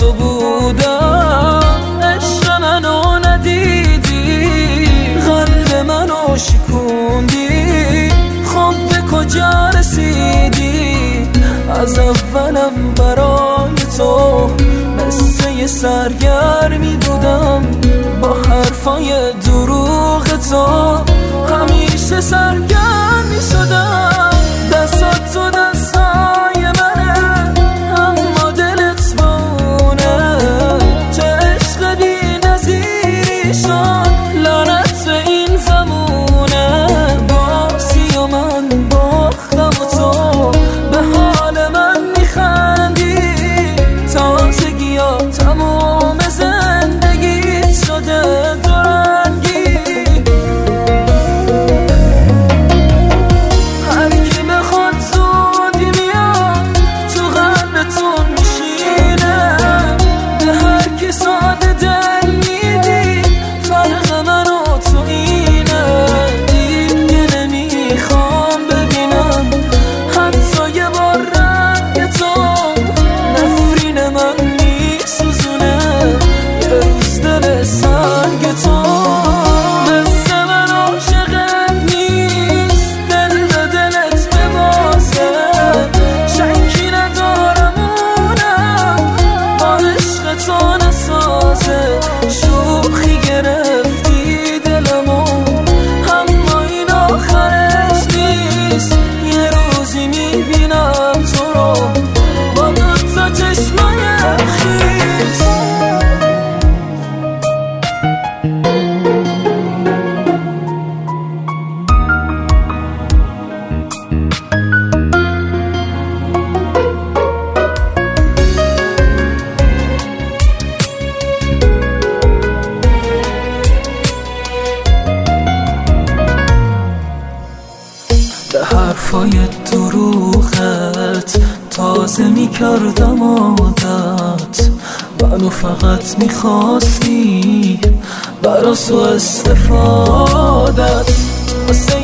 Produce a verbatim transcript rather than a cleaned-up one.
تو بودم، عشق منو ندیدی، قلب منو شکوندی، خب به کجا رسیدی؟ از اولم برای تو مثل یه سرگرمی بودم، با حرفای دروغ تو همیشه سرگرم می شدم. دستات تو دستای منه، اما دلت بونه، چه عشق بی نظیری شد، لعنت به این زمونه. باسی و من باختم و تو به حال من میخندی، تازگی ها تموم زندگیت شده دورنگی. هر کی بخواد زودی میاد تو قلبتون میشینه، به هر کی ساده دل میدی، فرق من و تو اینه. دیگه نمیخوام ببینم حتی یه بار رنگ تو، نفرین من میسوزونه یه روز دل سنگ تو. مثل من عاشقت نیست، دل به دلت ببازه، شکی ندارم اونم با عشق تو نسازه. شوخی گرفتی دلمو، اما این آخرش نیست، یه روزی میبینم تو رو با دوتا چشمای خیس. به حرفای دروغت تازه میکردم عادت، منو فقط میخواستی برا سو استفادت. واسه